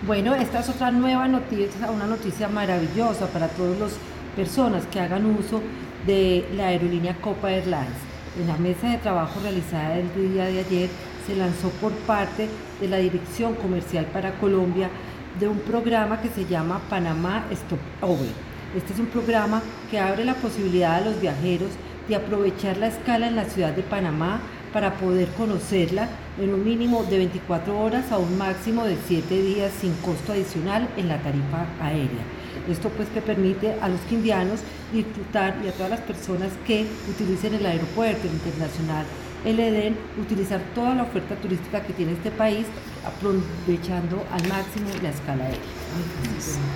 Bueno, esta es otra nueva noticia, una noticia maravillosa para todas las personas que hagan uso de la aerolínea Copa Airlines. En la mesa de trabajo realizada el día de ayer se lanzó por parte de la Dirección Comercial para Colombia de un programa que se llama Panamá Stopover. Este es un programa que abre la posibilidad a los viajeros de aprovechar la escala en la ciudad de Panamá para poder conocerla en un mínimo de 24 horas a un máximo de 7 días sin costo adicional en la tarifa aérea. Esto pues que permite a los quindianos disfrutar, y a todas las personas que utilicen el aeropuerto internacional El Edén, utilizar toda la oferta turística que tiene este país, aprovechando al máximo la escala aérea.